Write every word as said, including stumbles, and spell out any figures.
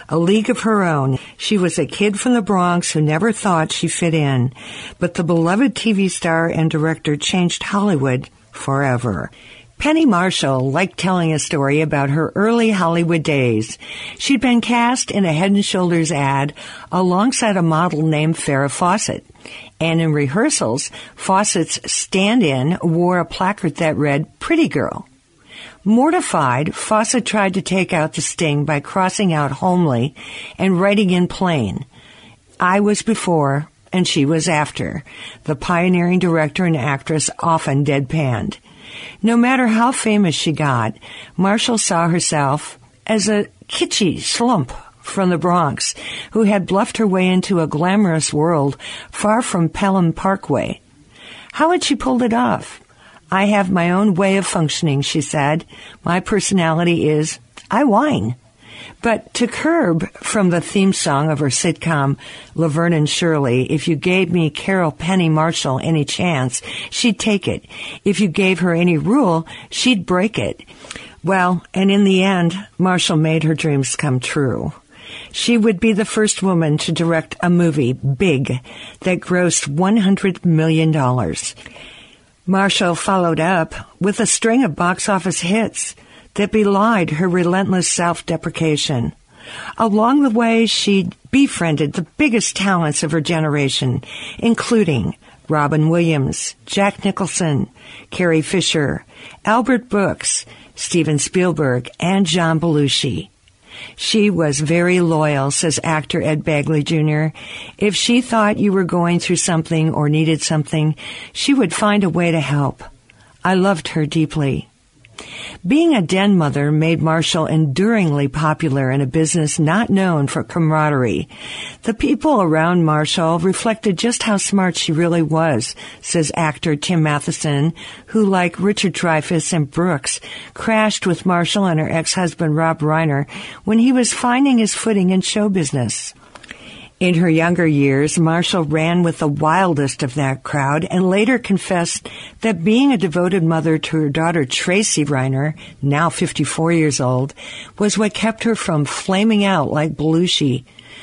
a league of her own. She was a kid from the Bronx who never thought she fit in. But the beloved T V star and director changed Hollywood forever. Penny Marshall liked telling a story about her early Hollywood days. She'd been cast in a Head and Shoulders ad alongside a model named Farrah Fawcett. And in rehearsals, Fawcett's stand-in wore a placard that read, "Pretty Girl." Mortified, Fawcett tried to take out the sting by crossing out homely and writing in plain, "I was before and she was after," the pioneering director and actress often deadpanned. No matter how famous she got, Marshall saw herself as a kitschy slump from the Bronx who had bluffed her way into a glamorous world far from Pelham Parkway. How had she pulled it off? "I have my own way of functioning," she said. "My personality is, I whine." But to curb from the theme song of her sitcom, Laverne and Shirley, "If you gave me Carol Penny Marshall any chance, she'd take it. If you gave her any rule, she'd break it." Well, and in the end, Marshall made her dreams come true. She would be the first woman to direct a movie, Big, that grossed one hundred million dollars. Marshall followed up with a string of box office hits that belied her relentless self-deprecation. Along the way, she befriended the biggest talents of her generation, including Robin Williams, Jack Nicholson, Carrie Fisher, Albert Brooks, Steven Spielberg, and John Belushi. She was very loyal, says actor Ed Begley Junior If she thought you were going through something or needed something, she would find a way to help. I loved her deeply. Being a den mother made Marshall enduringly popular in a business not known for camaraderie. The people around Marshall reflected just how smart she really was, says actor Tim Matheson, who, like Richard Dreyfuss and Brooks, crashed with Marshall and her ex-husband Rob Reiner when he was finding his footing in show business. In her younger years, Marshall ran with the wildest of that crowd and later confessed that being a devoted mother to her daughter Tracy Reiner, now fifty-four years old, was what kept her from flaming out like Belushi